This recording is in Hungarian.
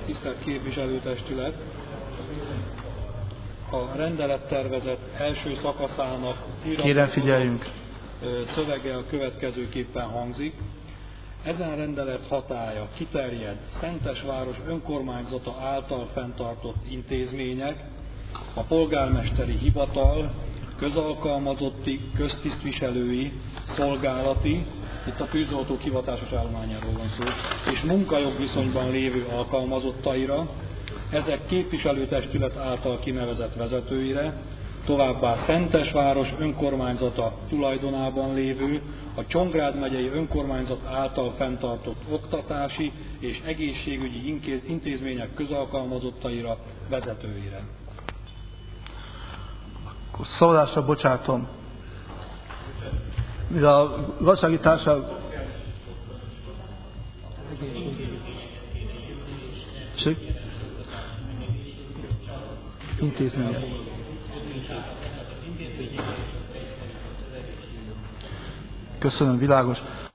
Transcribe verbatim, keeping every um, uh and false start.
tisztelt képviselőtestület! A rendelettervezet első szakaszának Kérem, figyeljünk. szövege a következőképpen hangzik. Ezen rendelet hatálya kiterjed Szentesváros önkormányzata által fenntartott intézmények, a polgármesteri hivatal, közalkalmazotti, köztisztviselői, szolgálati, itt a tűzoltók hivatásos állományáról van szó, és munkajogviszonyban lévő alkalmazottaira, ezek képviselőtestület által kinevezett vezetőire, továbbá Szentesváros önkormányzata tulajdonában lévő, a Csongrád megyei önkormányzat által fenntartott oktatási és egészségügyi intézmények közalkalmazottaira, vezetőire. Akkor szólásra bocsátom. Mivel a gazdasági társaság intézmények. Köszönöm, világos.